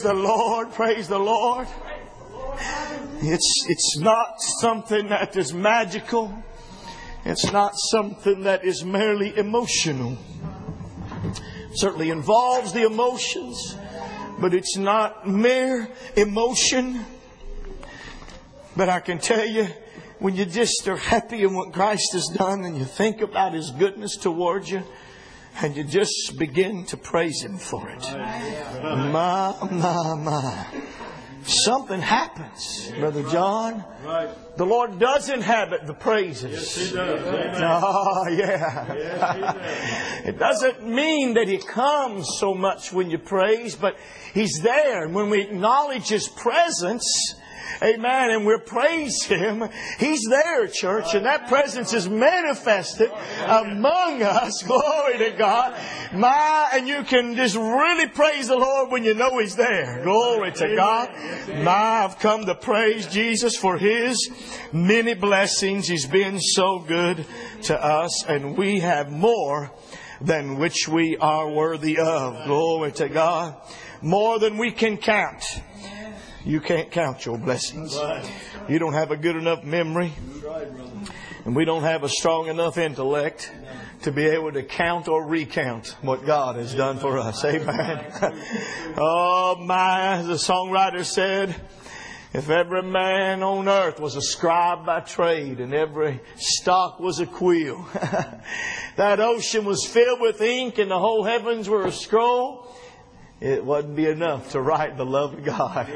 the Lord. Praise the Lord. It's not something that is magical. It's not something that is merely emotional. It certainly involves the emotions, but it's not mere emotion. But I can tell you, when you just are happy in what Christ has done and you think about His goodness towards you, and you just begin to praise Him for it. My. Something happens, Brother John. The Lord does inhabit the praises. Yes, He does. Oh, yeah. Yes, He It doesn't mean that He comes so much when you praise, but He's there. And when we acknowledge His presence, amen, and we praise Him, He's there, church, and that presence is manifested among us. Glory to God. And you can just really praise the Lord when you know He's there. Glory to God. I've come to praise Jesus for His many blessings. He's been so good to us, and we have more than which we are worthy of. Glory to God. More than we can count. You can't count your blessings. You don't have a good enough memory. And we don't have a strong enough intellect to be able to count or recount what God has done for us. Amen. Oh my, as the songwriter said, if every man on earth was a scribe by trade and every stock was a quill, that ocean was filled with ink and the whole heavens were a scroll, it wouldn't be enough to write the love of God.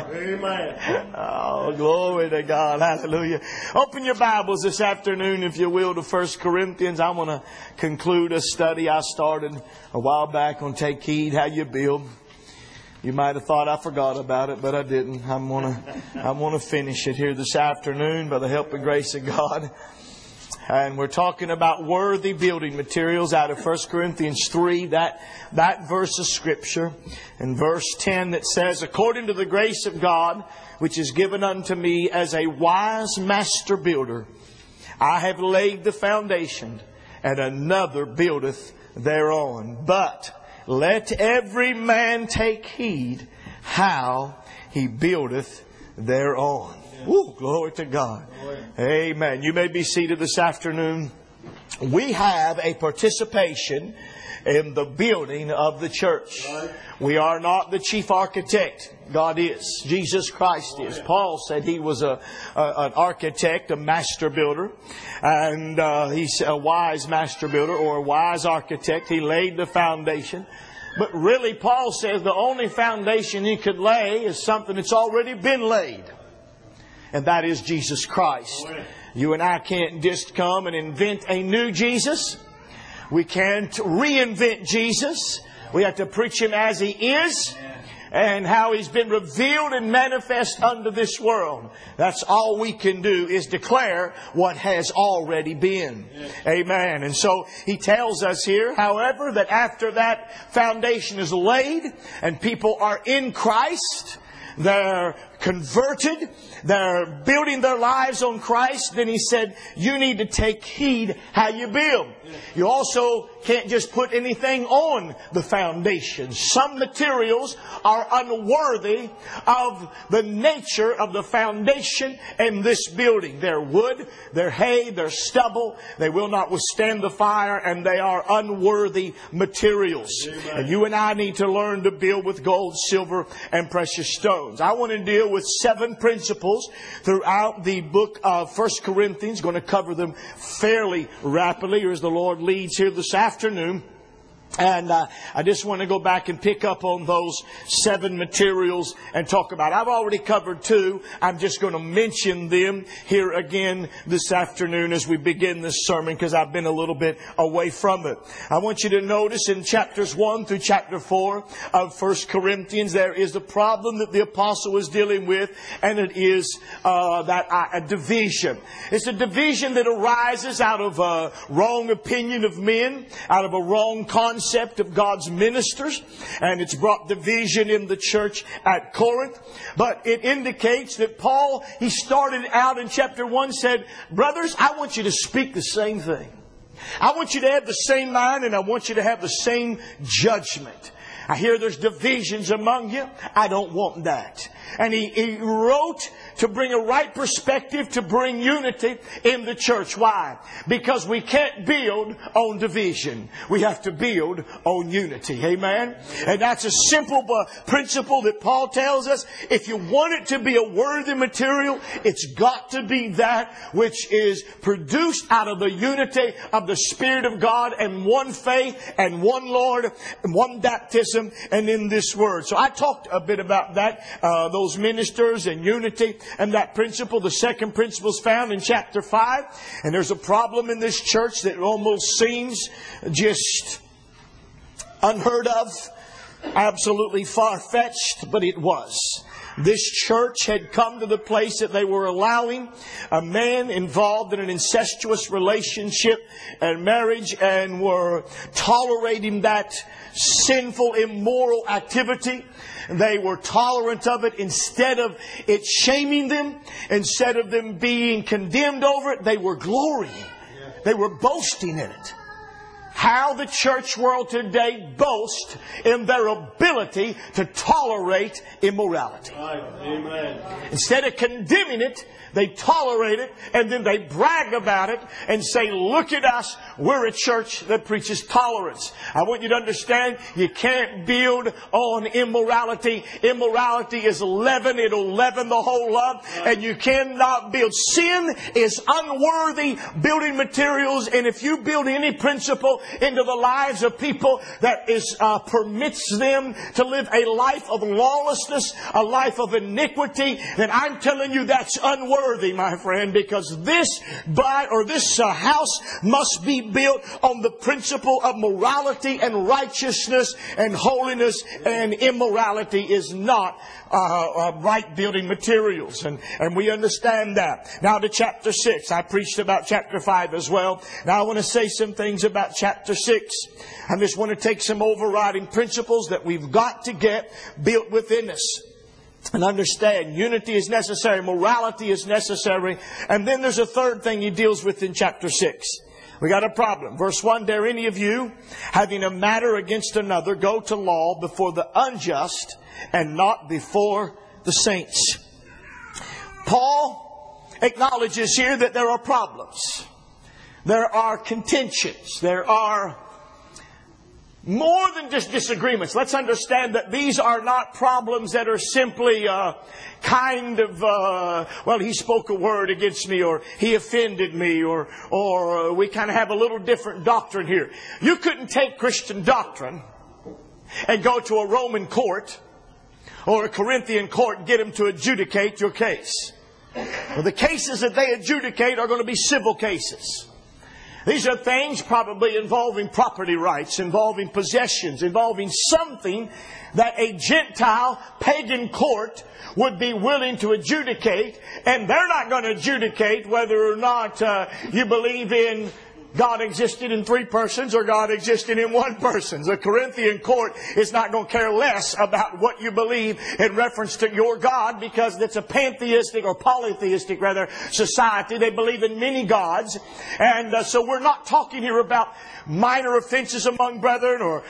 Amen. Oh, glory to God. Hallelujah. Open your Bibles this afternoon, if you will, to 1 Corinthians. I want to conclude a study I started a while back on Take Heed How You Build. You might have thought I forgot about it, but I didn't. I'm going to finish it here this afternoon by the help and grace of God. And we're talking about worthy building materials out of 1 Corinthians 3, that verse of Scripture. In verse 10 that says, according to the grace of God, which is given unto me as a wise master builder, I have laid the foundation, and another buildeth thereon. But let every man take heed how he buildeth thereon. Woo, glory to God. Amen. You may be seated this afternoon. We have a participation in the building of the church. We are not the chief architect. God is. Jesus Christ is. Paul said He was an architect, a master builder. And he's a wise master builder or a wise architect. He laid the foundation. But really, Paul says the only foundation he could lay is something that's already been laid. And that is Jesus Christ. You and I can't just come and invent a new Jesus. We can't reinvent Jesus. We have to preach Him as He is and how He's been revealed and manifest unto this world. That's all we can do, is declare what has already been. Amen. And so he tells us here, however, that after that foundation is laid and people are in Christ, they're converted, they're building their lives on Christ, then he said, you need to take heed how you build. You also can't just put anything on the foundation. Some materials are unworthy of the nature of the foundation in this building. They're wood, they're hay, they're stubble. They will not withstand the fire, and they are unworthy materials. Amen. And you and I need to learn to build with gold, silver, and precious stones. I want to deal with 7 principles throughout the book of 1 Corinthians. Going to cover them fairly rapidly as the Lord leads here this afternoon. And I just want to go back and pick up on those 7 materials and talk about it. I've already covered 2. I'm just going to mention them here again this afternoon as we begin this sermon, because I've been a little bit away from it. I want you to notice in chapters 1 through chapter 4 of 1 Corinthians, there is the problem that the apostle is dealing with, and it is a division. It's a division that arises out of a wrong opinion of men, out of a wrong concept of God's ministers, and it's brought division in the church at Corinth. But it indicates that Paul, he started out in chapter 1, said, brothers, I want you to speak the same thing. I want you to have the same mind, and I want you to have the same judgment. I hear there's divisions among you. I don't want that. And he wrote to bring a right perspective, to bring unity in the church. Why? Because we can't build on division. We have to build on unity. Amen? And that's a simple principle that Paul tells us. If you want it to be a worthy material, it's got to be that which is produced out of the unity of the Spirit of God and one faith and one Lord and one baptism and in this Word. So I talked a bit about that, those ministers and unity and that principle. The second principle is found in chapter 5. And there's a problem in this church that almost seems just unheard of, absolutely far-fetched, but it was. This church had come to the place that they were allowing a man involved in an incestuous relationship and marriage, and were tolerating that sinful, immoral activity. They were tolerant of it. Instead of it shaming them, instead of them being condemned over it, they were glorying. They were boasting in it. How the church world today boasts in their ability to tolerate immorality. Amen. Instead of condemning it, they tolerate it, and then they brag about it and say, look at us, we're a church that preaches tolerance. I want you to understand, you can't build on immorality. Immorality is leaven. It'll leaven the whole lump, and you cannot build. Sin is unworthy building materials, and if you build any principle into the lives of people that permits them to live a life of lawlessness, a life of iniquity, then I'm telling you that's unworthy, my friend, because this house must be built on the principle of morality and righteousness and holiness, and immorality is not right building materials, and we understand that. Now to chapter 6. I preached about chapter 5 as well. Now I want to say some things about chapter 6. I just want to take some overriding principles that we've got to get built within us. And understand, unity is necessary, morality is necessary. And then there's a third thing he deals with in chapter 6. We got a problem. Verse 1, dare any of you, having a matter against another, go to law before the unjust and not before the saints. Paul acknowledges here that there are problems. There are contentions. There are more than just disagreements. Let's understand that these are not problems that are simply he spoke a word against me, or he offended me, or we kind of have a little different doctrine here. You couldn't take Christian doctrine and go to a Roman court or a Corinthian court and get them to adjudicate your case. Well, the cases that they adjudicate are going to be civil cases. These are things probably involving property rights, involving possessions, involving something that a Gentile pagan court would be willing to adjudicate. And they're not going to adjudicate whether or not you believe in God existed in three persons or God existed in one person. The Corinthian court is not going to care less about what you believe in reference to your God, because it's a pantheistic or polytheistic rather society. They believe in many gods. And so we're not talking here about minor offenses among brethren, or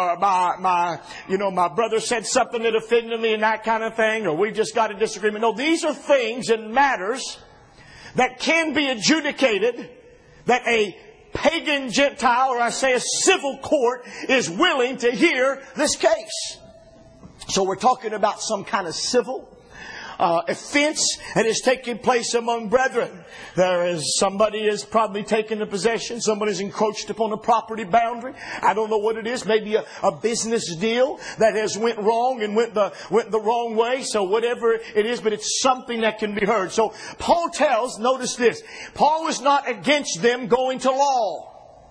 my brother said something that offended me and that kind of thing, or we just got a disagreement. No, these are things and matters that can be adjudicated, that a pagan Gentile, or I say a civil court, is willing to hear this case. So we're talking about some kind of civil offense that is taking place among brethren. Somebody is probably taken a possession. Somebody's encroached upon a property boundary. I don't know what it is. Maybe a business deal that has went wrong and went the wrong way. So whatever it is, but it's something that can be heard. So Paul tells, notice this, Paul is not against them going to law.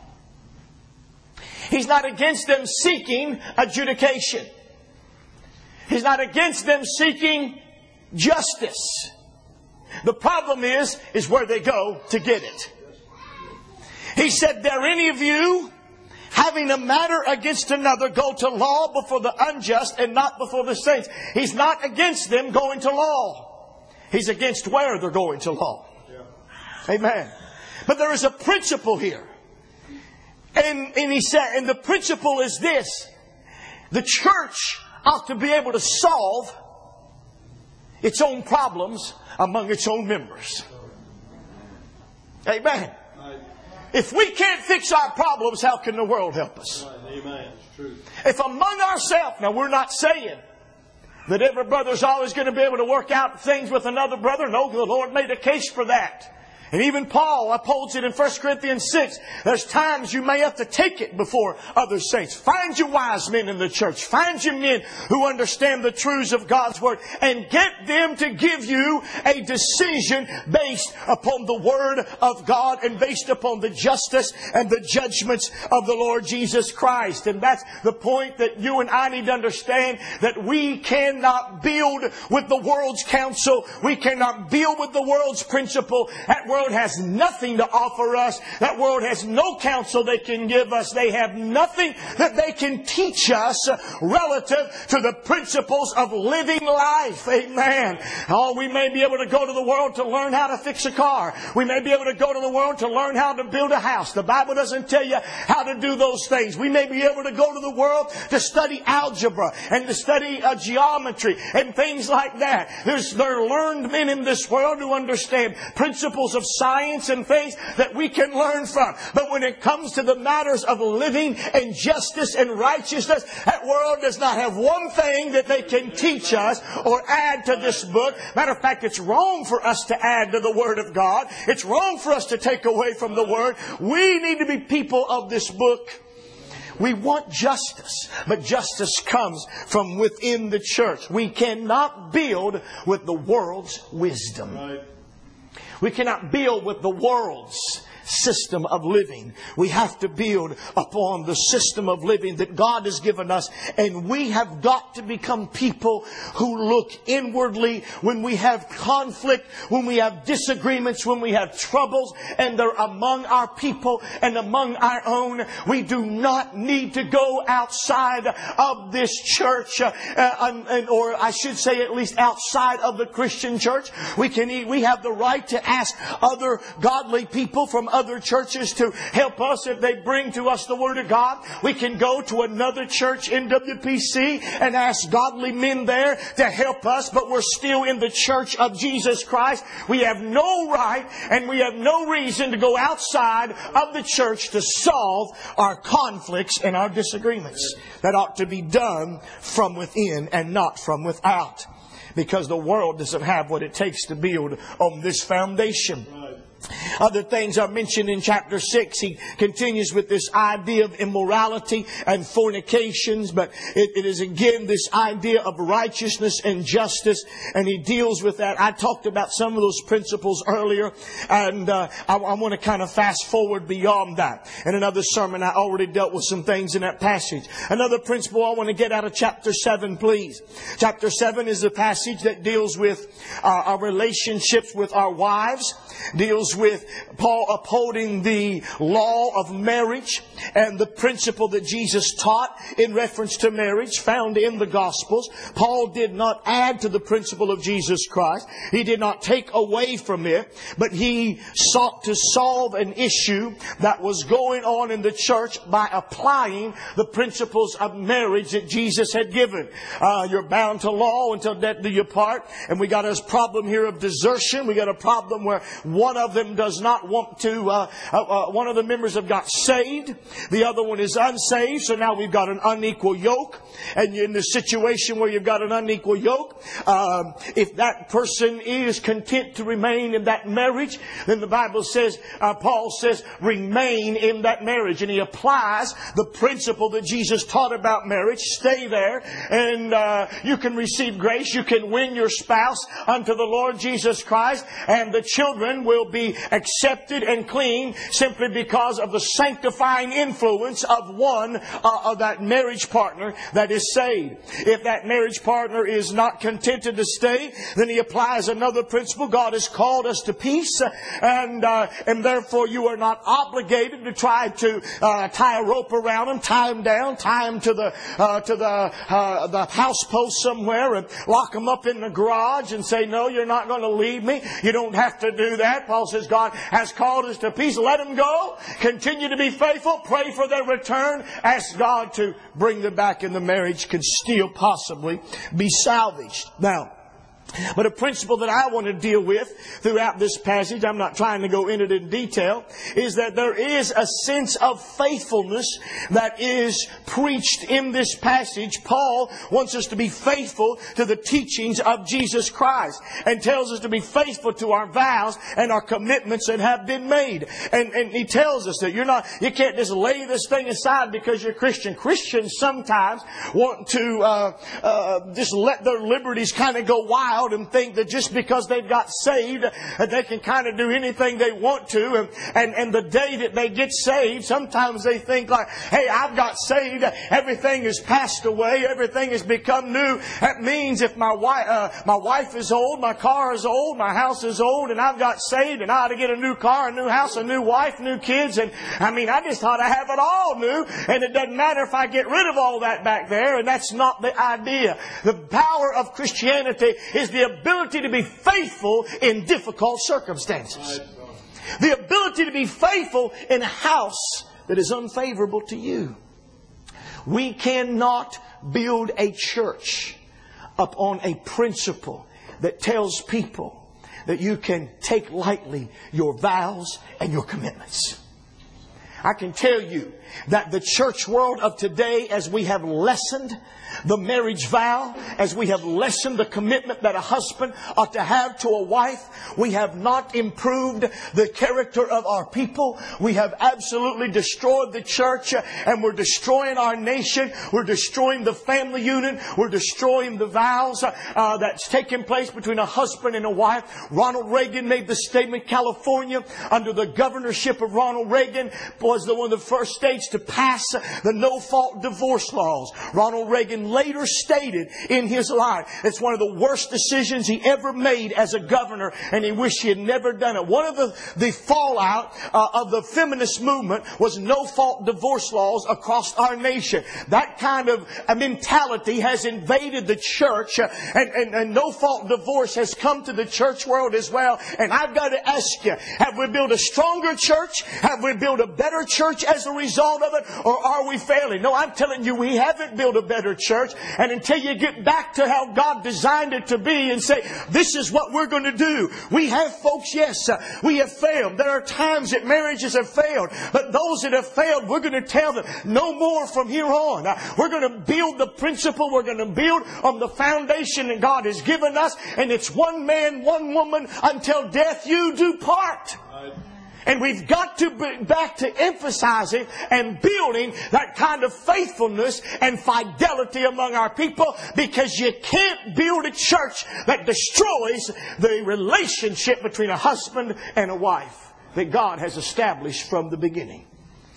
He's not against them seeking adjudication. He's not against them seeking justice. The problem is where they go to get it. He said, dare any of you, having a matter against another, go to law before the unjust and not before the saints. He's not against them going to law. He's against where they're going to law. Amen. But there is a principle here. And he said, and the principle is this. The church ought to be able to solve its own problems among its own members. Amen. If we can't fix our problems, how can the world help us? Amen. It's true. If among ourselves, now we're not saying that every brother's always going to be able to work out things with another brother. No, the Lord made a case for that. And even Paul upholds it in 1 Corinthians 6. There's times you may have to take it before other saints. Find you wise men in the church. Find you men who understand the truths of God's Word. And get them to give you a decision based upon the Word of God and based upon the justice and the judgments of the Lord Jesus Christ. And that's the point that you and I need to understand, that we cannot build with the world's counsel. We cannot build with the world's principle. That world has nothing to offer us. That world has no counsel they can give us. They have nothing that they can teach us relative to the principles of living life. Amen. Oh, we may be able to go to the world to learn how to fix a car. We may be able to go to the world to learn how to build a house. The Bible doesn't tell you how to do those things. We may be able to go to the world to study algebra and to study geometry and things like that. There are learned men in this world who understand principles of science and things that we can learn from. But when it comes to the matters of living and justice and righteousness, that world does not have one thing that they can teach us or add to this book. Matter of fact, it's wrong for us to add to the Word of God. It's wrong for us to take away from the Word. We need to be people of this book. We want justice, but justice comes from within the church. We cannot build with the world's wisdom. Right. We cannot build with the world's system of living. We have to build upon the system of living that God has given us. And we have got to become people who look inwardly when we have conflict, when we have disagreements, when we have troubles, and they're among our people and among our own. We do not need to go outside of this church, or I should say at least outside of the Christian church. We have the right to ask other godly people from other churches to help us if they bring to us the Word of God. We can go to another church in WPC and ask godly men there to help us, but we're still in the church of Jesus Christ. We have no right and we have no reason to go outside of the church to solve our conflicts and our disagreements. That ought to be done from within and not from without, because the world doesn't have what it takes to build on this foundation. Other things are mentioned in chapter 6. He continues with this idea of immorality and fornications, but it is again this idea of righteousness and justice, and he deals with that. I talked about some of those principles earlier, and I want to kind of fast forward beyond that. In another sermon, I already dealt with some things in that passage. Another principle I want to get out of chapter 7, please. Chapter 7 is the passage that deals with our relationships with our wives, deals with Paul upholding the law of marriage and the principle that Jesus taught in reference to marriage found in the Gospels. Paul did not add to the principle of Jesus Christ. He did not take away from it, but he sought to solve an issue that was going on in the church by applying the principles of marriage that Jesus had given. You're bound to law until death do you part. And we got a problem here of desertion. We got a problem where one of them does not want to, one of the members have got saved. The other one is unsaved. So now we've got an unequal yoke. And you're in the situation where you've got an unequal yoke. If that person is content to remain in that marriage, then the Bible says, Paul says, remain in that marriage. And he applies the principle that Jesus taught about marriage. Stay there. And you can receive grace. You can win your spouse unto the Lord Jesus Christ. And the children will be accepted and clean simply because of the sanctifying influence of one of that marriage partner that is saved. If that marriage partner is not contented to stay, then he applies another principle. God has called us to peace, and therefore you are not obligated to try to tie a rope around him, tie him down, tie him to the house post somewhere, and lock him up in the garage and say, "No, you're not going to leave me." You don't have to do that. Paul says, says God has called us to peace. Let them go. Continue to be faithful. Pray for their return. Ask God to bring them back, and the marriage can still possibly be salvaged. Now, but a principle that I want to deal with throughout this passage, I'm not trying to go into it in detail, is that there is a sense of faithfulness that is preached in this passage. Paul wants us to be faithful to the teachings of Jesus Christ and tells us to be faithful to our vows and our commitments that have been made. And he tells us that you can't just lay this thing aside because you're Christian. Christians sometimes want to just let their liberties kind of go wild and think that just because they've got saved, that they can kind of do anything they want to. And the day that they get saved, sometimes they think like, hey, I've got saved, everything has passed away, everything has become new. That means if my wife is old, my car is old, my house is old, and I've got saved, and I ought to get a new car, a new house, a new wife, new kids, and I just ought to have it all new, and it doesn't matter if I get rid of all that back there. And that's not the idea. The power of Christianity is the ability to be faithful in difficult circumstances. The ability to be faithful in a house that is unfavorable to you. We cannot build a church upon a principle that tells people that you can take lightly your vows and your commitments. I can tell you that the church world of today, as we have lessened the marriage vow, as we have lessened the commitment that a husband ought to have to a wife, we have not improved the character of our people. We have absolutely destroyed the church, and we're destroying our nation. We're destroying the family unit. We're destroying the vows that's taking place between a husband and a wife. Ronald Reagan made the statement, California, under the governorship of Ronald Reagan, was one of the first states to pass the no-fault divorce laws. Ronald Reagan later stated in his life it's one of the worst decisions he ever made as a governor, and he wished he had never done it. One of the fallout of the feminist movement was no-fault divorce laws across our nation. That kind of mentality has invaded the church, and no-fault divorce has come to the church world as well. And I've got to ask you, have we built a stronger church? Have we built a better church as a result of it? Or are we failing? No, I'm telling you, we haven't built a better church. And until you get back to how God designed it to be and say, this is what we're going to do. We have folks, yes, we have failed. There are times that marriages have failed. But those that have failed, we're going to tell them, no more from here on. We're going to build the principle. We're going to build on the foundation that God has given us. And it's one man, one woman, until death you do part. And we've got to be back to emphasizing and building that kind of faithfulness and fidelity among our people, because you can't build a church that destroys the relationship between a husband and a wife that God has established from the beginning.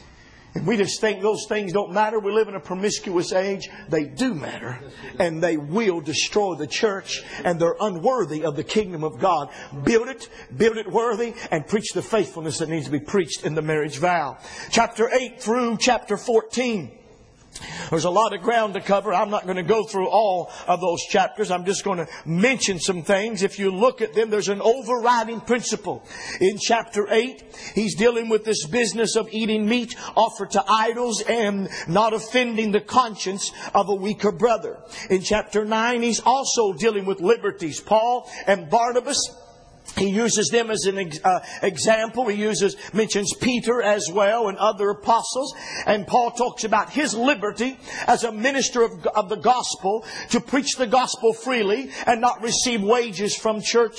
And we just think those things don't matter. We live in a promiscuous age. They do matter. And they will destroy the church. And they're unworthy of the kingdom of God. Build it worthy, and preach the faithfulness that needs to be preached in the marriage vow. Chapter 8 through chapter 14. There's a lot of ground to cover. I'm not going to go through all of those chapters. I'm just going to mention some things. If you look at them, there's an overriding principle. In chapter 8, he's dealing with this business of eating meat offered to idols and not offending the conscience of a weaker brother. In chapter 9, he's also dealing with liberties. Paul and Barnabas, he uses them as an example. He mentions Peter as well and other apostles. And Paul talks about his liberty as a minister of the gospel to preach the gospel freely and not receive wages from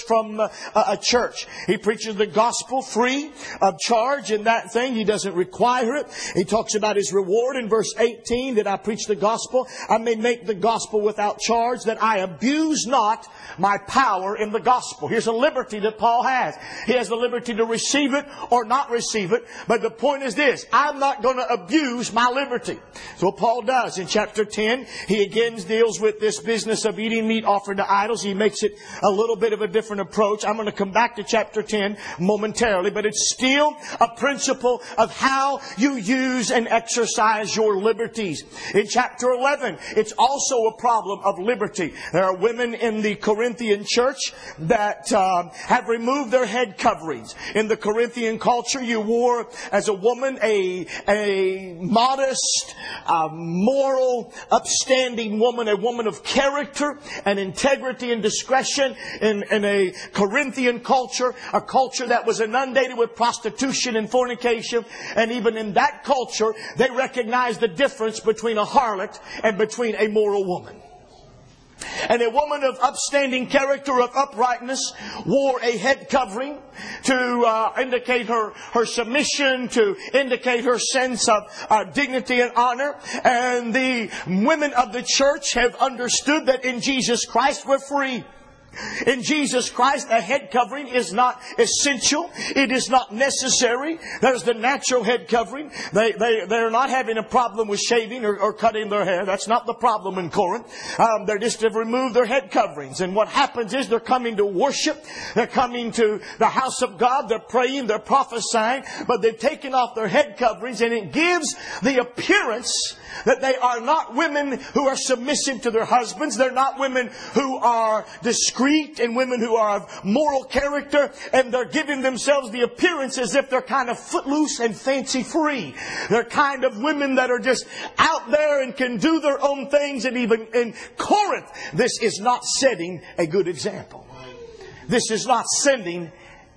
a church. He preaches the gospel free of charge in that thing. He doesn't require it. He talks about his reward in verse 18, that I preach the gospel. I may make the gospel without charge, that I abuse not my power in the gospel. Here's a liberty that Paul has. He has the liberty to receive it or not receive it. But the point is this: I'm not going to abuse my liberty. So what Paul does in chapter 10, he again deals with this business of eating meat offered to idols. He makes it a little bit of a different approach. I'm going to come back to chapter 10 momentarily, but it's still a principle of how you use and exercise your liberties. In chapter 11, it's also a problem of liberty. There are women in the Corinthian church that have removed their head coverings. In the Corinthian culture, you wore as a woman a modest, moral, upstanding woman, a woman of character and integrity and discretion. In a Corinthian culture, a culture that was inundated with prostitution and fornication, and even in that culture, they recognized the difference between a harlot and between a moral woman. And a woman of upstanding character, of uprightness, wore a head covering to indicate her submission, to indicate her sense of dignity and honor. And the women of the church have understood that in Jesus Christ we're free. In Jesus Christ, a head covering is not essential. It is not necessary. There's the natural head covering. They're not having a problem with shaving or cutting their hair. That's not the problem in Corinth. They're just to remove their head coverings. And what happens is they're coming to worship. They're coming to the house of God. They're praying. They're prophesying. But they've taken off their head coverings, and it gives the appearance that they are not women who are submissive to their husbands. They're not women who are discreet and women who are of moral character. And they're giving themselves the appearance as if they're kind of footloose and fancy free. They're kind of women that are just out there and can do their own things. And even in Corinth, this is not setting a good example. This is not sending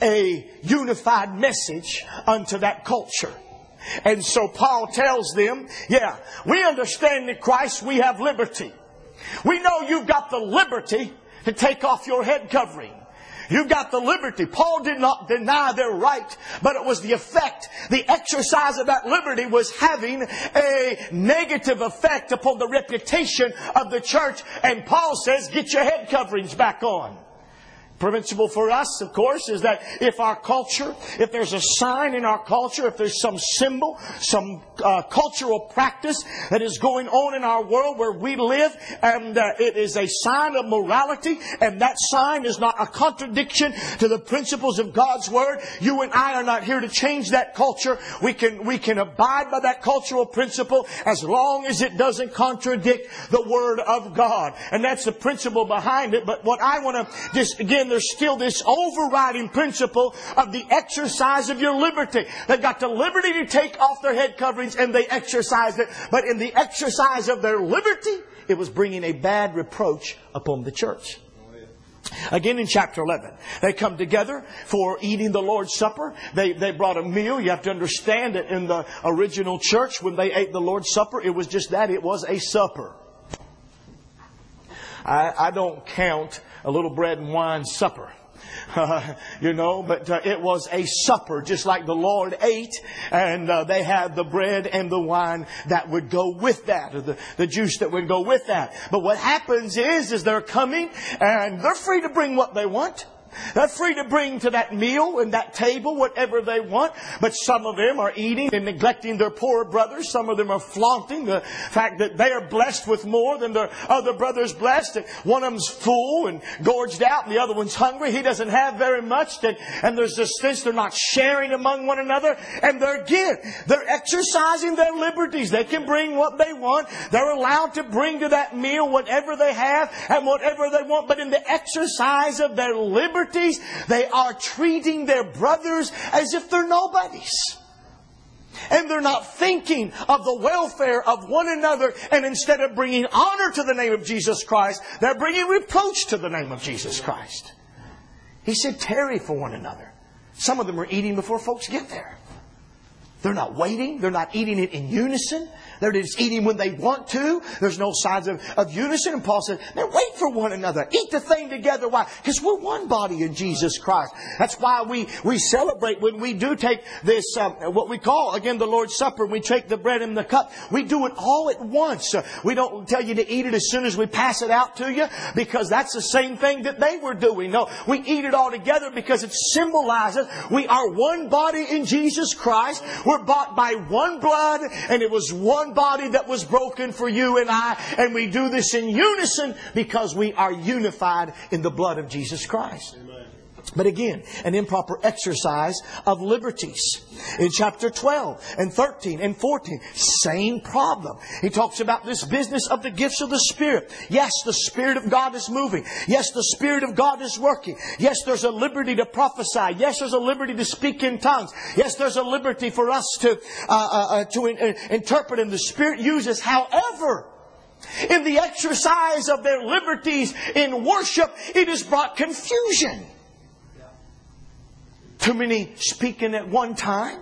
a unified message unto that culture. And so Paul tells them, yeah, we understand in Christ we have liberty. We know you've got the liberty to take off your head covering. You've got the liberty. Paul did not deny their right, but it was the effect. The exercise of that liberty was having a negative effect upon the reputation of the church. And Paul says, get your head coverings back on. Principle for us, of course, is that if our culture, if there's a sign in our culture, if there's some symbol, some cultural practice that is going on in our world where we live, and it is a sign of morality, and that sign is not a contradiction to the principles of God's Word, you and I are not here to change that culture. We can abide by that cultural principle as long as it doesn't contradict the Word of God. And that's the principle behind it. But what I want to just, again, there's still this overriding principle of the exercise of your liberty. They've got the liberty to take off their head coverings, and they exercised it. But in the exercise of their liberty, it was bringing a bad reproach upon the church. Again in chapter 11, they come together for eating the Lord's Supper. They brought a meal. You have to understand that in the original church, when they ate the Lord's Supper, it was just that. It was a supper. I don't count a little bread and wine supper. But it was a supper, just like the Lord ate, and they had the bread and the wine that would go with that, or the juice that would go with that. But what happens is they're coming, and they're free to bring what they want. They're free to bring to that meal and that table whatever they want. But some of them are eating and neglecting their poorer brothers. Some of them are flaunting the fact that they are blessed with more than their other brothers blessed. And one of them's full and gorged out, and the other one's hungry. He doesn't have very much. And there's this sense they're not sharing among one another. And they're exercising their liberties. They can bring what they want. They're allowed to bring to that meal whatever they have and whatever they want. But in the exercise of their liberty, they are treating their brothers as if they're nobodies. And they're not thinking of the welfare of one another. And instead of bringing honor to the name of Jesus Christ, they're bringing reproach to the name of Jesus Christ. He said, tarry for one another. Some of them are eating before folks get there. They're not waiting. They're not eating it in unison. They're just eating when they want to. There's no signs of unison. And Paul said, man, wait for one another. Eat the thing together. Why? Because we're one body in Jesus Christ. That's why we celebrate when we do take this, what we call, again, the Lord's Supper. We take the bread and the cup. We do it all at once. We don't tell you to eat it as soon as we pass it out to you, because that's the same thing that they were doing. No, we eat it all together because it symbolizes we are one body in Jesus Christ. We're bought by one blood, and it was one body that was broken for you and I. And we do this in unison because we are unified in the blood of Jesus Christ. Amen. But again, an improper exercise of liberties. In chapter 12 and 13 and 14, same problem. He talks about this business of the gifts of the Spirit. Yes, the Spirit of God is moving. Yes, the Spirit of God is working. Yes, there's a liberty to prophesy. Yes, there's a liberty to speak in tongues. Yes, there's a liberty for us to interpret, and the Spirit uses. However, in the exercise of their liberties in worship, it has brought confusion. Too many speaking at one time.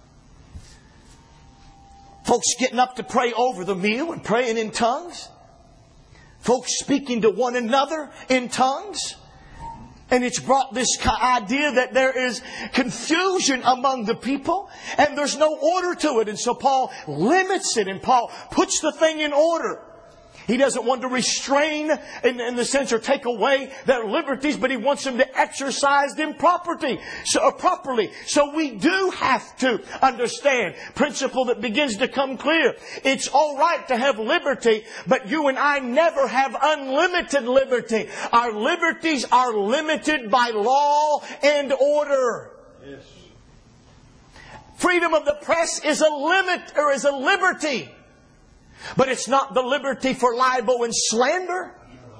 Folks getting up to pray over the meal and praying in tongues. Folks speaking to one another in tongues. And it's brought this idea that there is confusion among the people and there's no order to it. And so Paul limits it and Paul puts the thing in order. He doesn't want to restrain in the sense or take away their liberties, but he wants them to exercise them properly. So we do have to understand principle that begins to come clear. It's all right to have liberty, but you and I never have unlimited liberty. Our liberties are limited by law and order. Yes. Freedom of the press is a limit or is a liberty. But it's not the liberty for libel and slander.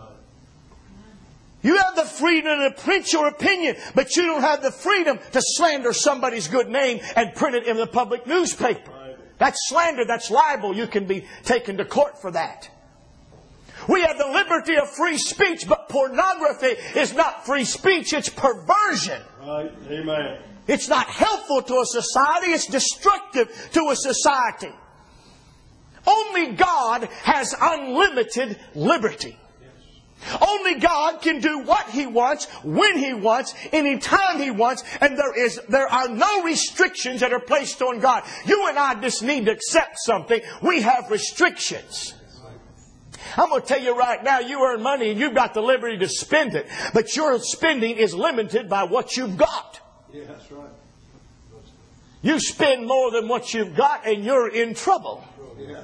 You have the freedom to print your opinion, but you don't have the freedom to slander somebody's good name and print it in the public newspaper. That's slander, that's libel. You can be taken to court for that. We have the liberty of free speech, but pornography is not free speech, it's perversion. Right. Amen. It's not helpful to a society, it's destructive to a society. Only God has unlimited liberty. Only God can do what He wants, when He wants, anytime He wants, and there are no restrictions that are placed on God. You and I just need to accept something. We have restrictions. I'm going to tell you right now, you earn money and you've got the liberty to spend it, but your spending is limited by what you've got. Yeah, that's right. You spend more than what you've got and you're in trouble. Yeah.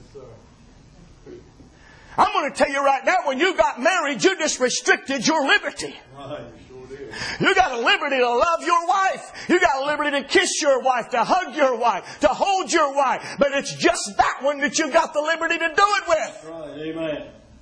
I'm going to tell you right now, when you got married, you just restricted your liberty. Right, sure did. You got a liberty to love your wife. You got a liberty to kiss your wife, to hug your wife, to hold your wife. But it's just that one that you got the liberty to do it with. Right, amen.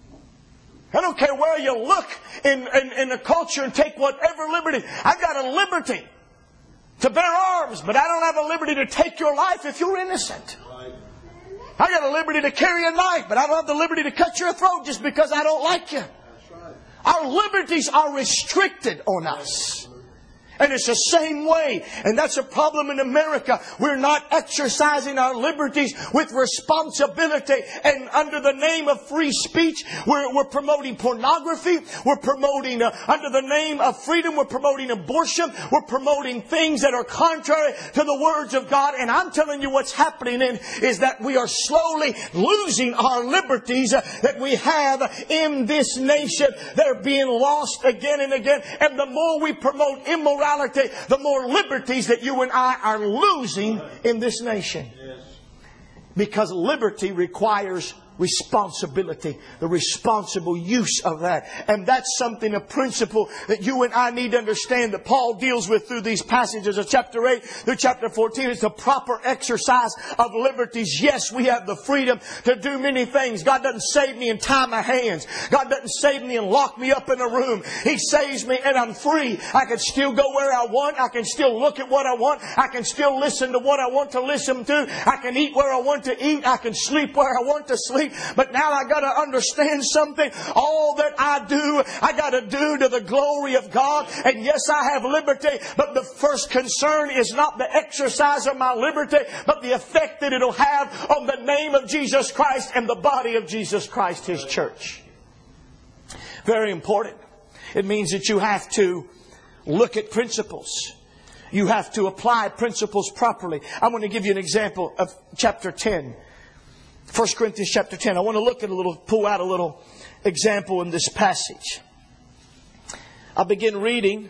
I don't care where you look in the culture and take whatever liberty. I've got a liberty to bear arms, but I don't have a liberty to take your life if you're innocent. Right. I got a liberty to carry a knife, but I don't have the liberty to cut your throat just because I don't like you. That's right. Our liberties are restricted on us. And it's the same way. And that's a problem in America. We're not exercising our liberties with responsibility. And under the name of free speech, we're promoting pornography. We're promoting, under the name of freedom, we're promoting abortion. We're promoting things that are contrary to the words of God. And I'm telling you what's happening is that we are slowly losing our liberties that we have in this nation. They're being lost again and again. And the more we promote immorality, the more liberties that you and I are losing in this nation. Yes. Because liberty requires responsibility, the responsible use of that. And that's something, a principle that you and I need to understand that Paul deals with through these passages of chapter 8 through chapter 14. It's the proper exercise of liberties. Yes, we have the freedom to do many things. God doesn't save me and tie my hands. God doesn't save me and lock me up in a room. He saves me and I'm free. I can still go where I want. I can still look at what I want. I can still listen to what I want to listen to. I can eat where I want to eat. I can sleep where I want to sleep. But now I got to understand something. All that I do, I got to do to the glory of God. And yes, I have liberty, but the first concern is not the exercise of my liberty, but the effect that it'll have on the name of Jesus Christ and the body of Jesus Christ, His church. Very important. It means that you have to look at principles. You have to apply principles properly. I'm going to give you an example of chapter 10. 1 Corinthians chapter 10. I want to pull out a little example in this passage. I'll begin reading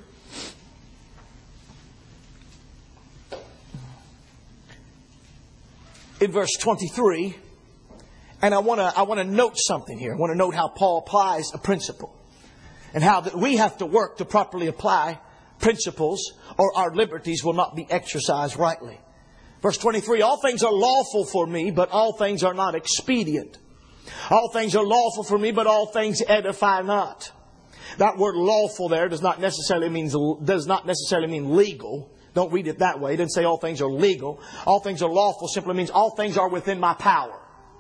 in verse 23. And I want to note something here. I want to note how Paul applies a principle. and how that we have to work to properly apply principles, or our liberties will not be exercised rightly. Verse 23, all things are lawful for me, but all things are not expedient. All things are lawful for me, but all things edify not. That word lawful there does not necessarily mean legal. Don't read it that way. It doesn't say all things are legal. All things are lawful simply means all things are within my power.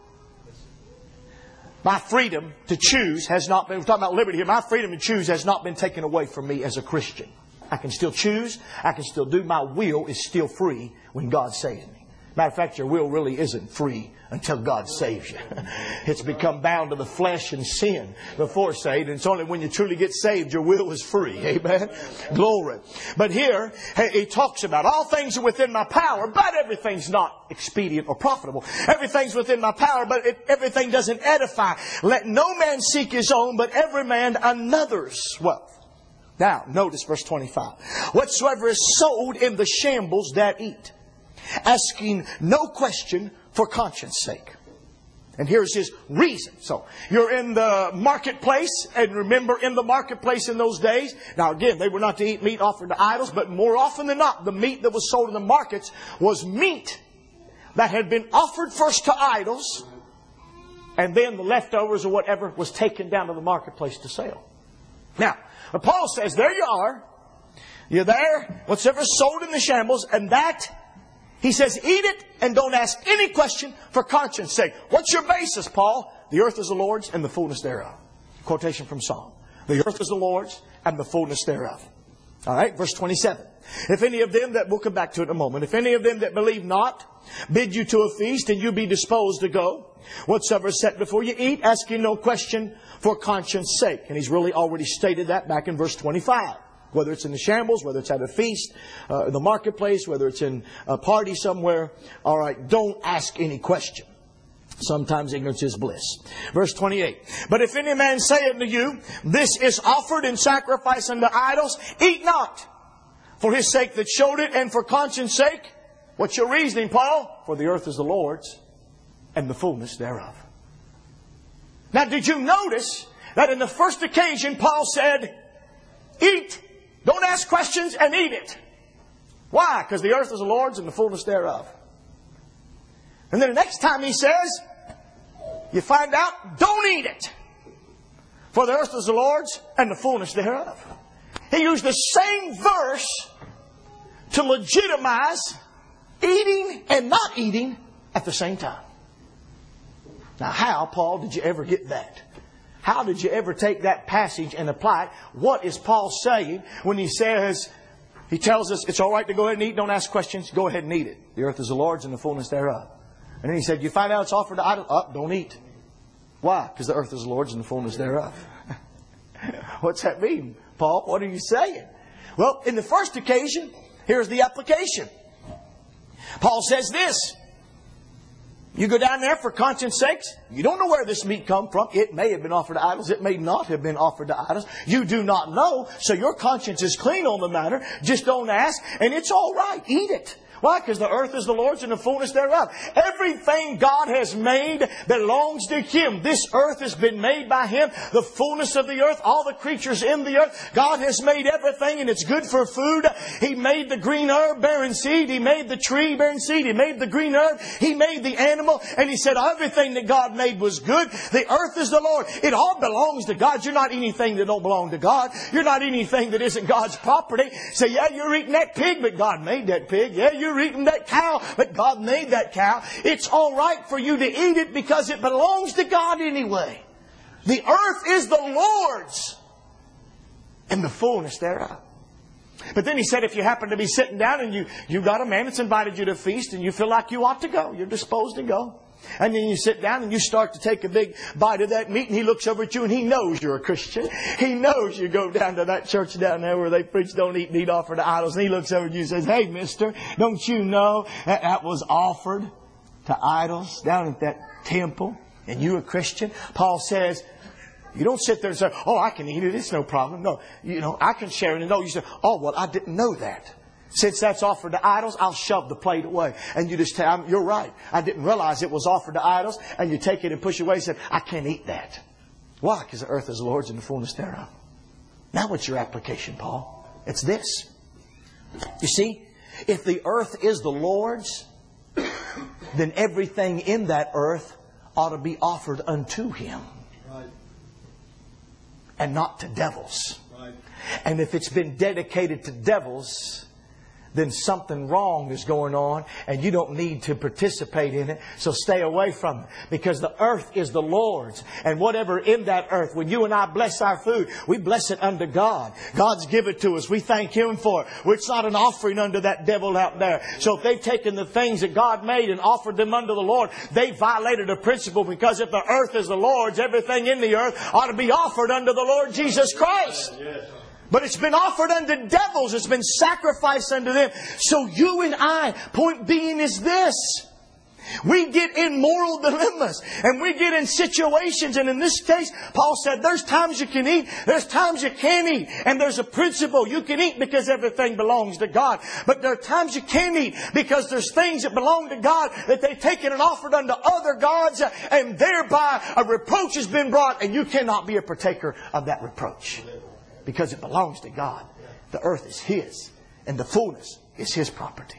My freedom to choose has not been, we're talking about liberty here, my freedom to choose has not been taken away from me as a Christian. I can still choose. I can still do. My will is still free when God saves me. Matter of fact, your will really isn't free until God saves you. It's become bound to the flesh and sin before saved. And it's only when you truly get saved your will is free. Amen? Glory. But here, he talks about all things are within my power, but everything's not expedient or profitable. Everything's within my power, but everything doesn't edify. Let no man seek his own, but every man another's wealth. Now, notice verse 25. Whatsoever is sold in the shambles that eat, asking no question for conscience sake. And here's his reason. So, you're in the marketplace, and remember in the marketplace in those days, now again, they were not to eat meat offered to idols, but more often than not, the meat that was sold in the markets was meat that had been offered first to idols, and then the leftovers or whatever was taken down to the marketplace to sell. Now, Paul says, there you are. You're there. Whatsoever's sold in the shambles, and that, he says, eat it and don't ask any question for conscience sake. What's your basis, Paul? The earth is the Lord's and the fullness thereof. Quotation from Psalm. The earth is the Lord's and the fullness thereof. All right, verse 27. If any of them that, we'll come back to it in a moment. If any of them that believe not bid you to a feast, and you be disposed to go, whatsoever is set before you eat, asking no question for conscience sake. And he's really already stated that back in verse 25. Whether it's in the shambles, whether it's at a feast, the marketplace, whether it's in a party somewhere. All right, don't ask any question. Sometimes ignorance is bliss. Verse 28. But if any man say unto you, this is offered in sacrifice unto idols, eat not, for his sake that showed it, and for conscience sake. What's your reasoning, Paul? For the earth is the Lord's, and the fullness thereof. Now, did you notice that in the first occasion, Paul said, eat, don't ask questions, and eat it. Why? Because the earth is the Lord's and the fullness thereof. And then the next time he says, you find out, don't eat it. For the earth is the Lord's and the fullness thereof. He used the same verse to legitimize eating and not eating at the same time. Now, how, Paul, did you ever get that? How did you ever take that passage and apply it? What is Paul saying when he says, he tells us it's all right to go ahead and eat, don't ask questions, go ahead and eat it. The earth is the Lord's and the fullness thereof. And then he said, you find out it's offered to idols, don't eat. Why? Because the earth is the Lord's and the fullness thereof. What's that mean, Paul? What are you saying? Well, in the first occasion, here's the application. Paul says this. You go down there for conscience sakes. You don't know where this meat come from. It may have been offered to idols. It may not have been offered to idols. You do not know. So your conscience is clean on the matter. Just don't ask. And it's all right. Eat it. Why? Because the earth is the Lord's and the fullness thereof. Everything God has made belongs to Him. This earth has been made by Him. The fullness of the earth, all the creatures in the earth. God has made everything and it's good for food. He made the green herb bearing seed. He made the tree bearing seed. He made the green herb. He made the animal. And He said everything that God made was good. The earth is the Lord. It all belongs to God. You're not anything that don't belong to God. You're not anything that isn't God's property. Say, yeah, you're eating that pig, but God made that pig. Yeah, you're eating that cow, but God made that cow. It's all right for you to eat it because it belongs to God anyway. The earth is the Lord's and the fullness thereof. But then he said, if you happen to be sitting down and you got a man that's invited you to a feast and you feel like you ought to go, you're disposed to go. And then you sit down and you start to take a big bite of that meat and he looks over at you and he knows you're a Christian. He knows you go down to that church down there where they preach don't eat meat offered to idols. And he looks over at you and says, hey, mister, don't you know that was offered to idols down at that temple? And you a Christian? Paul says, you don't sit there and say, oh, I can eat it. It's no problem. No, I can share it. No, you say, oh, well, I didn't know that. Since that's offered to idols, I'll shove the plate away. And you just tell them, you're right. I didn't realize it was offered to idols. And you take it and push it away and say, I can't eat that. Why? Because the earth is the Lord's and the fullness thereof. Now what's your application, Paul? It's this. You see, if the earth is the Lord's, then everything in that earth ought to be offered unto Him. Right. And not to devils. Right. And if it's been dedicated to devils, then something wrong is going on and you don't need to participate in it. So stay away from it. Because the earth is the Lord's. And whatever in that earth, when you and I bless our food, we bless it unto God. God's given it to us. We thank Him for it. It's not an offering unto that devil out there. So if they've taken the things that God made and offered them unto the Lord, they violated a principle. Because if the earth is the Lord's, everything in the earth ought to be offered unto the Lord Jesus Christ. Yes. But it's been offered unto devils. It's been sacrificed unto them. So you and I, point being is this. We get in moral dilemmas. And we get in situations. And in this case, Paul said, there's times you can eat. There's times you can't eat. And there's a principle. You can eat because everything belongs to God. But there are times you can't eat because there's things that belong to God that they've taken and offered unto other gods. And thereby a reproach has been brought. And you cannot be a partaker of that reproach. Because it belongs to God. The earth is His. And the fullness is His property.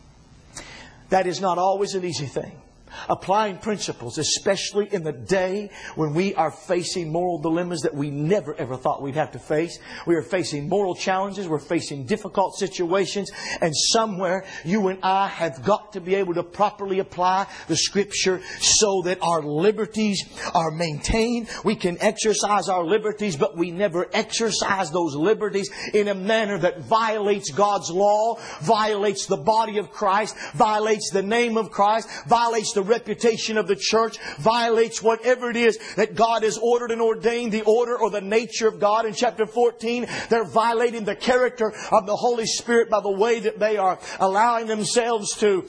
That is not always an easy thing. Applying principles, especially in the day when we are facing moral dilemmas that we never ever thought we'd have to face. We are facing moral challenges. We're facing difficult situations. And somewhere you and I have got to be able to properly apply the Scripture so that our liberties are maintained. We can exercise our liberties, but we never exercise those liberties in a manner that violates God's law, violates the body of Christ, violates the name of Christ, violates the reputation of the church, violates whatever it is that God has ordered and ordained, the order or the nature of God. In chapter 14, they're violating the character of the Holy Spirit by the way that they are allowing themselves to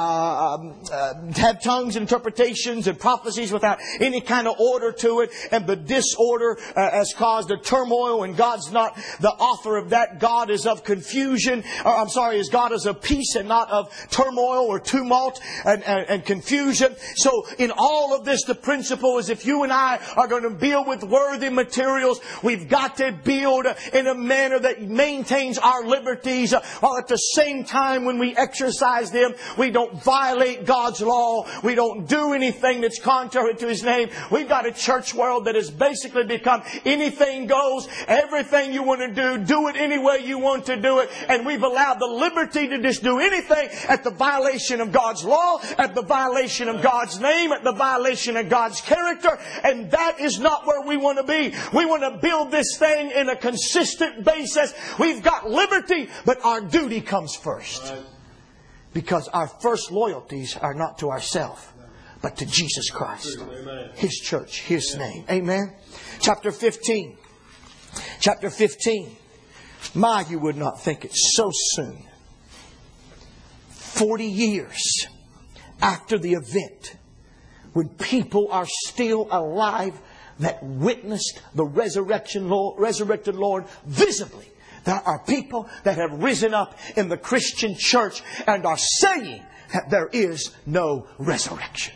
have tongues, interpretations, and prophecies without any kind of order to it. And the disorder has caused a turmoil, and God's not the author of that. God is of confusion. God is of peace and not of turmoil or tumult and confusion. So in all of this, the principle is if you and I are going to build with worthy materials, we've got to build in a manner that maintains our liberties, while at the same time when we exercise them, we don't violate God's law. We don't do anything that's contrary to His name. We've got a church world that has basically become anything goes. Everything you want to do it any way you want to do it. And we've allowed the liberty to just do anything at the violation of God's law, at the violation of God's name, at the violation of God's character. And that is not where we want to be. We want to build this thing in a consistent basis. We've got liberty, but our duty comes first. Because our first loyalties are not to ourselves, but to Jesus Christ. His church, His name. Amen. Chapter 15. Chapter 15. My, you would not think it so soon. 40 years after the event, when people are still alive that witnessed the resurrected Lord visibly. There are people that have risen up in the Christian church and are saying that there is no resurrection.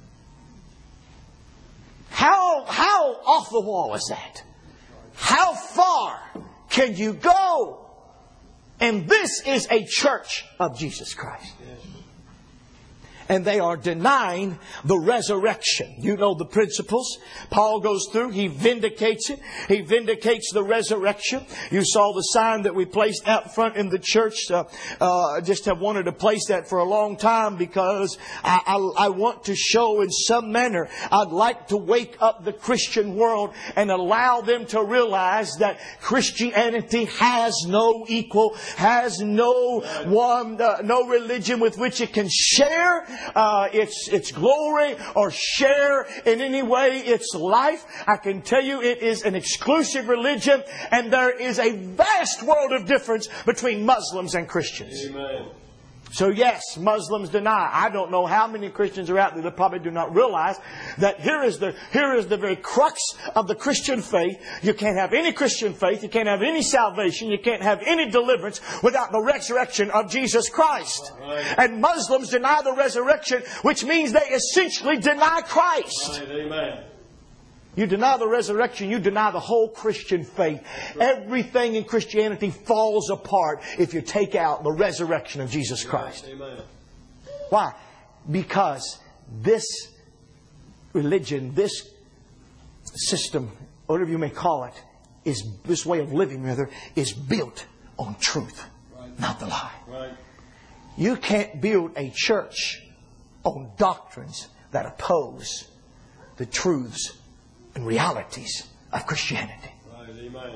How off the wall is that? How far can you go? And this is a church of Jesus Christ. And they are denying the resurrection. You know the principles. Paul goes through. He vindicates it. He vindicates the resurrection. You saw the sign that we placed out front in the church. Just have wanted to place that for a long time because I want to show in some manner. I'd like to wake up the Christian world and allow them to realize that Christianity has no equal, has no religion with which it can share its glory or share in any way its life. I can tell you it is an exclusive religion, and there is a vast world of difference between Muslims and Christians. Amen. So yes, Muslims deny. I don't know how many Christians are out there that probably do not realize that here is the very crux of the Christian faith. You can't have any Christian faith. You can't have any salvation. You can't have any deliverance without the resurrection of Jesus Christ. Right. And Muslims deny the resurrection, which means they essentially deny Christ. Right. Amen. You deny the resurrection, you deny the whole Christian faith. Everything in Christianity falls apart if you take out the resurrection of Jesus Christ. Amen. Why? Because this religion, this system, whatever you may call it, is this way of living, rather, is built on truth, not the lie. Right. You can't build a church on doctrines that oppose the truths and realities of Christianity. Right. Amen.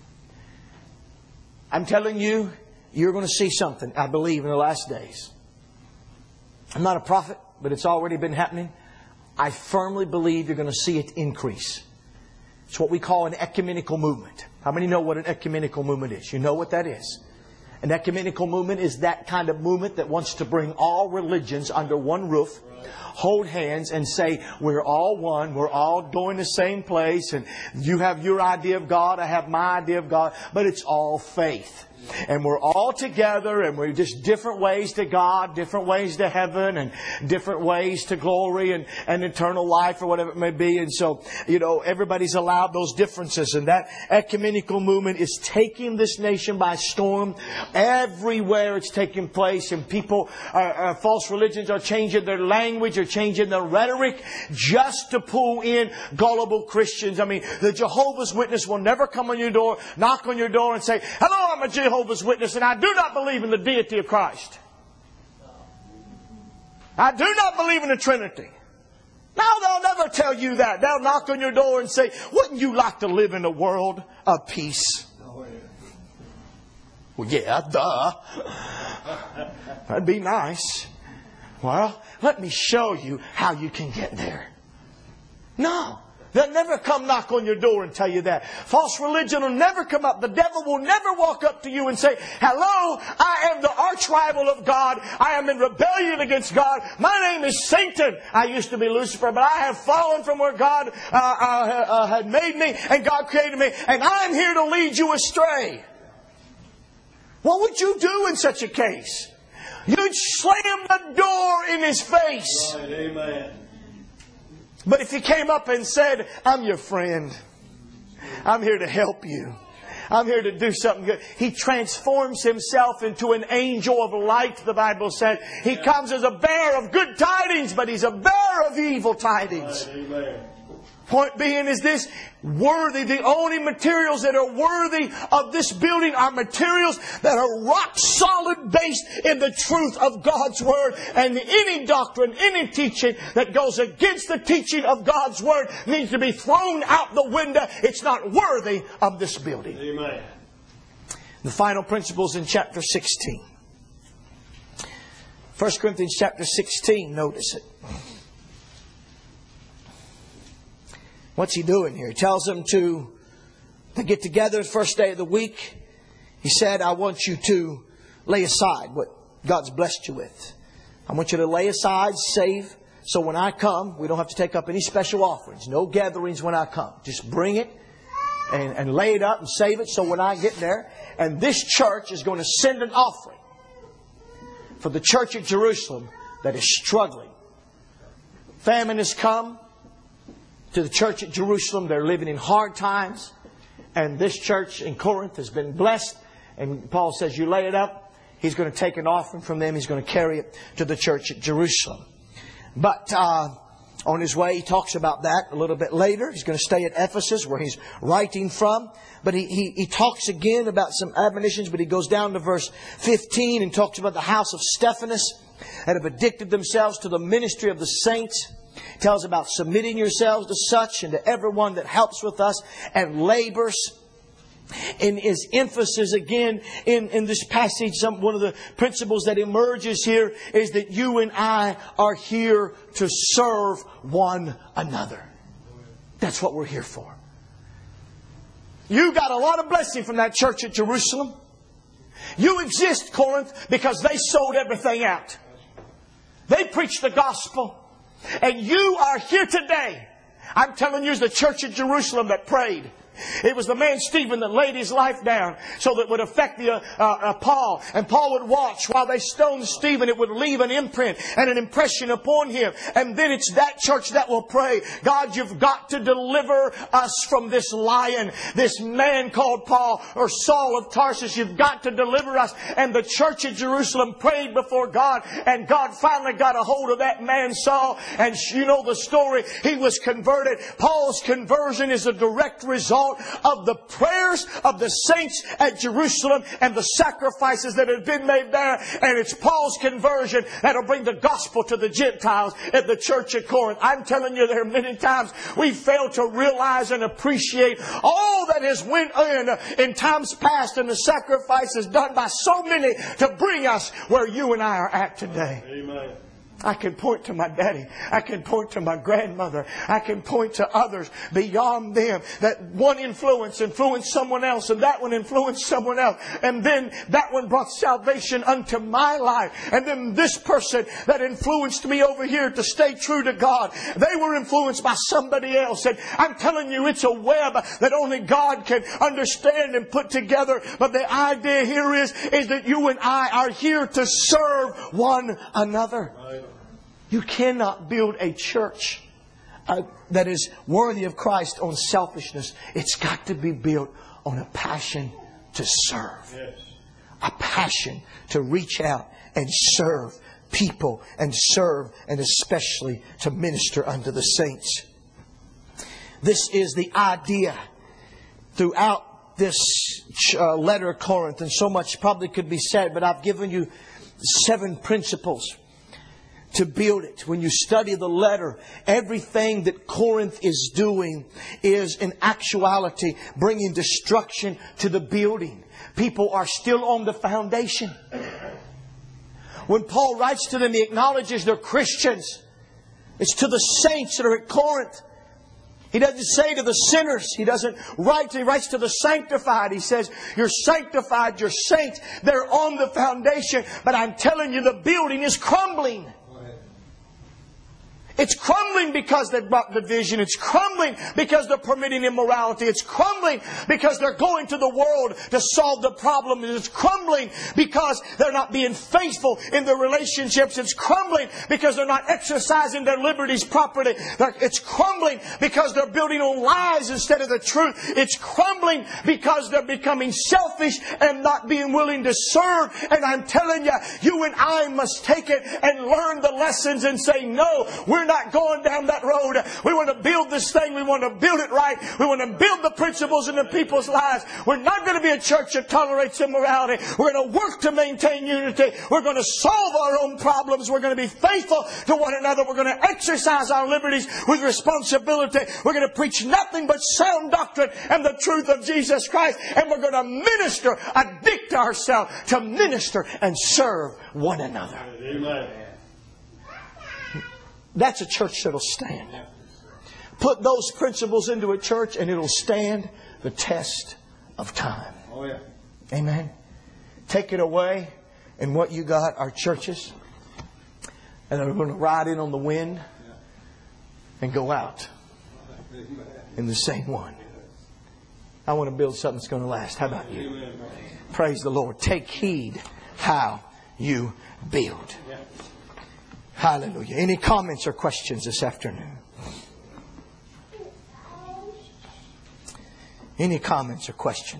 I'm telling you, you're going to see something, I believe, in the last days. I'm not a prophet, but it's already been happening. I firmly believe you're going to see it increase. It's what we call an ecumenical movement. How many know what an ecumenical movement is? You know what that is? An ecumenical movement is that kind of movement that wants to bring all religions under one roof, hold hands and say, we're all one, we're all going the same place, and you have your idea of God, I have my idea of God, but it's all faith. And we're all together, and we're just different ways to God, different ways to heaven, and different ways to glory and eternal life, or whatever it may be. And so, everybody's allowed those differences. And that ecumenical movement is taking this nation by storm. Everywhere it's taking place, and people, false religions are changing their language, are changing their rhetoric, just to pull in gullible Christians. I mean, the Jehovah's Witness will never come on your door, knock on your door and say, hello, I'm a Jehovah's Witness, and I do not believe in the deity of Christ. I do not believe in the Trinity. No, they'll never tell you that. They'll knock on your door and say, wouldn't you like to live in a world of peace? Well, yeah, duh. That'd be nice. Well, let me show you how you can get there. No. They'll never come knock on your door and tell you that. False religion will never come up. The devil will never walk up to you and say, hello, I am the arch rival of God. I am in rebellion against God. My name is Satan. I used to be Lucifer, but I have fallen from where God had made me and God created me. And I'm here to lead you astray. What would you do in such a case? You'd slam the door in his face. Right. Amen. But if he came up and said, I'm your friend. I'm here to help you. I'm here to do something good. He transforms himself into an angel of light, the Bible said. He comes as a bearer of good tidings, but he's a bearer of evil tidings. Right. Amen. Point being is this, worthy, the only materials that are worthy of this building are materials that are rock solid based in the truth of God's Word. And any doctrine, any teaching that goes against the teaching of God's Word needs to be thrown out the window. It's not worthy of this building. Amen. The final principles in chapter 16. 1 Corinthians chapter 16, notice it. What's he doing here? He tells them to get together the first day of the week. He said, I want you to lay aside what God's blessed you with. I want you to lay aside, save, so when I come, we don't have to take up any special offerings. No gatherings when I come. Just bring it and lay it up and save it so when I get there. And this church is going to send an offering for the church at Jerusalem that is struggling. Famine has come to the church at Jerusalem. They're living in hard times. And this church in Corinth has been blessed. And Paul says, you lay it up. He's going to take an offering from them. He's going to carry it to the church at Jerusalem. But on his way, he talks about that a little bit later. He's going to stay at Ephesus, where he's writing from. But he talks again about some admonitions. But he goes down to verse 15 and talks about the house of Stephanas that have addicted themselves to the ministry of the saints. He tells about submitting yourselves to such and to everyone that helps with us and labors. And his emphasis again in this passage, one of the principles that emerges here is that you and I are here to serve one another. That's what we're here for. You got a lot of blessing from that church at Jerusalem. You exist, Corinth, because they sold everything out. They preached the gospel. And you are here today. I'm telling you, it's the church at Jerusalem that prayed It was the man Stephen that laid his life down so that it would affect Paul. And Paul would watch while they stoned Stephen. It would leave an imprint and an impression upon him. And then it's that church that will pray, God, you've got to deliver us from this lion, this man called Paul or Saul of Tarsus. You've got to deliver us. And the church at Jerusalem prayed before God, and God finally got a hold of that man Saul. And you know the story. He was converted. Paul's conversion is a direct result of the prayers of the saints at Jerusalem and the sacrifices that had been made there. And it's Paul's conversion that'll bring the gospel to the Gentiles at the church at Corinth. I'm telling you, there are many times we fail to realize and appreciate all that has went in times past and the sacrifices done by so many to bring us where you and I are at today. Amen. I can point to my daddy. I can point to my grandmother. I can point to others beyond them. That one influenced someone else, and that one influenced someone else. And then that one brought salvation unto my life. And then this person that influenced me over here to stay true to God, they were influenced by somebody else. And I'm telling you, it's a web that only God can understand and put together. But the idea here is that you and I are here to serve one another. You cannot build a church that is worthy of Christ on selfishness. It's got to be built on a passion to serve. Yes. A passion to reach out and serve people and serve, and especially to minister unto the saints. This is the idea throughout this letter of Corinth, and so much probably could be said, but I've given you 7 principles to build it. When you study the letter, everything that Corinth is doing is in actuality bringing destruction to the building. People are still on the foundation. When Paul writes to them, he acknowledges they're Christians. It's to the saints that are at Corinth. He doesn't say to the sinners. He writes to the sanctified. He says, you're sanctified, you're saints. They're on the foundation. But I'm telling you, the building is crumbling. It's crumbling because they've brought division. It's crumbling because they're permitting immorality. It's crumbling because they're going to the world to solve the problem. It's crumbling because they're not being faithful in their relationships. It's crumbling because they're not exercising their liberties properly. It's crumbling because they're building on lies instead of the truth. It's crumbling because they're becoming selfish and not being willing to serve. And I'm telling you, you and I must take it and learn the lessons and say, no, we're not going down that road. We want to build this thing. We want to build it right. We want to build the principles into people's lives. We're not going to be a church that tolerates immorality. We're going to work to maintain unity. We're going to solve our own problems. We're going to be faithful to one another. We're going to exercise our liberties with responsibility. We're going to preach nothing but sound doctrine and the truth of Jesus Christ. And we're going to minister, addict ourselves to minister and serve one another. Amen. That's a church that'll stand. Put those principles into a church and it'll stand the test of time. Oh, yeah. Amen. Take it away, and what you got are churches and they're going to ride in on the wind and go out in the same one. I want to build something that's going to last. How about you? Praise the Lord. Take heed how you build. Hallelujah. Any comments or questions this afternoon? Any comments or questions?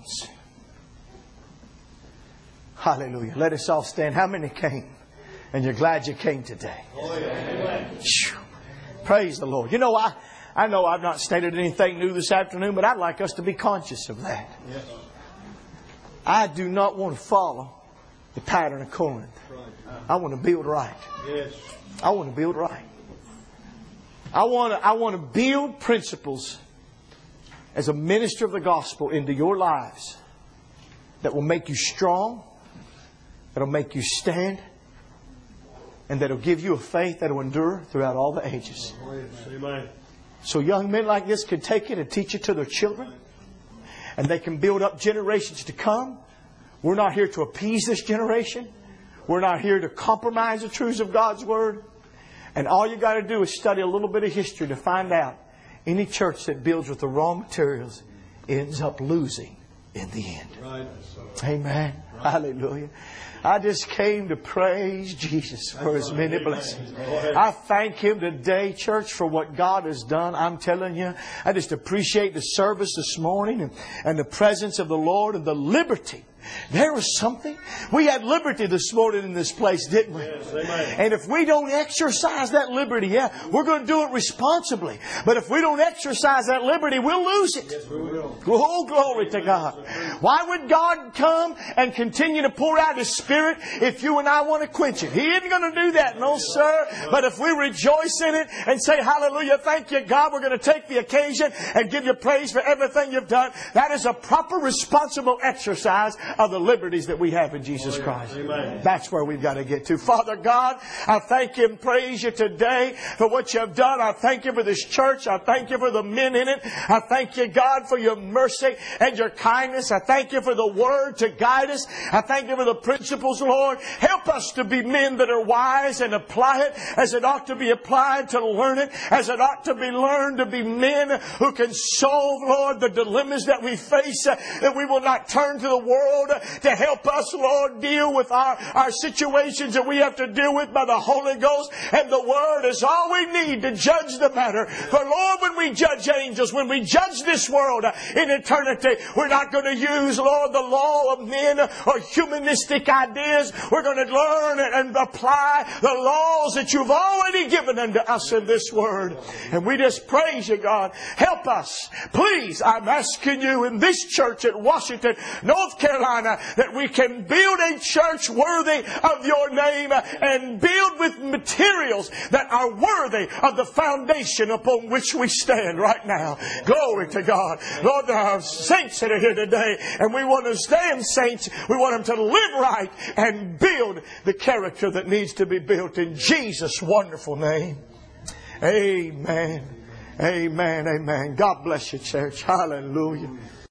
Hallelujah. Let us all stand. How many came? And you're glad you came today. Oh, yeah. Praise the Lord. You know, I know I've not stated anything new this afternoon, but I'd like us to be conscious of that. Yes. I do not want to follow the pattern of Corinth. I want to build right. Yes. I want to build right. I want to build principles as a minister of the gospel into your lives that will make you strong, that will make you stand, and that will give you a faith that will endure throughout all the ages. Amen. So young men like this can take it and teach it to their children, and they can build up generations to come. We're not here to appease this generation. We're not here to compromise the truths of God's Word. And all you got to do is study a little bit of history to find out any church that builds with the wrong materials ends up losing in the end. Right. Amen. Hallelujah. I just came to praise Jesus for His many blessings. I thank Him today, church, for what God has done. I'm telling you, I just appreciate the service this morning and the presence of the Lord and the liberty. There was something. We had liberty this morning in this place, didn't we? Yes, amen. And if we don't exercise that liberty, we're going to do it responsibly. But if we don't exercise that liberty, we'll lose it. Yes, we will. Oh, glory to God. Why would God come and continue to pour out His Spirit if you and I want to quench it? He isn't going to do that, no sir. But if we rejoice in it and say, hallelujah, thank you, God, we're going to take the occasion and give you praise for everything you've done. That is a proper, responsible exercise of the liberties that we have in Jesus Christ. Amen. That's where we've got to get to. Father God, I thank you and praise you today for what you have done. I thank you for this church. I thank you for the men in it. I thank you, God, for your mercy and your kindness. I thank you for the Word to guide us. I thank you for the principles, Lord. Help us to be men that are wise and apply it as it ought to be applied, to learn it as it ought to be learned, to be men who can solve, Lord, the dilemmas that we face, that we will not turn to the world to help us, Lord, deal with our situations that we have to deal with by the Holy Ghost. And the Word is all we need to judge the matter. For Lord, when we judge angels, when we judge this world in eternity, we're not going to use, Lord, the law of men or humanistic ideas. We're going to learn and apply the laws that you've already given unto us in this Word. And we just praise you, God. Help us. Please, I'm asking you in this church at Washington, North Carolina, that we can build a church worthy of your name and build with materials that are worthy of the foundation upon which we stand right now. Glory to God. Lord, there are saints that are here today, and we want to stand saints. We want them to live right and build the character that needs to be built in Jesus' wonderful name. Amen. Amen. Amen. God bless you, church. Hallelujah.